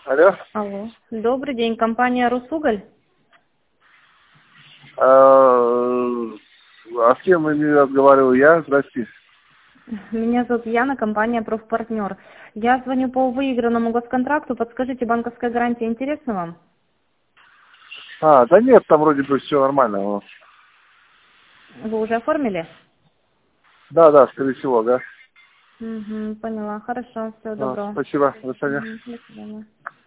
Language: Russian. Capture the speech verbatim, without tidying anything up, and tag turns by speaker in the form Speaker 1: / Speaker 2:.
Speaker 1: Алло.
Speaker 2: Алло. Добрый день, компания «Русуголь».
Speaker 1: А, а с кем я разговариваю? Я? Здрасте.
Speaker 2: Меня зовут Яна, компания «Профпартнер». Я звоню по выигранному госконтракту. Подскажите, банковская гарантия интересна вам?
Speaker 1: А, да нет, там вроде бы все нормально.
Speaker 2: Вы уже оформили?
Speaker 1: Да, да, скорее всего, да.
Speaker 2: Угу, поняла. Хорошо, всего
Speaker 1: А,
Speaker 2: доброго.
Speaker 1: спасибо, до свидания.
Speaker 2: Мгм, до свидания.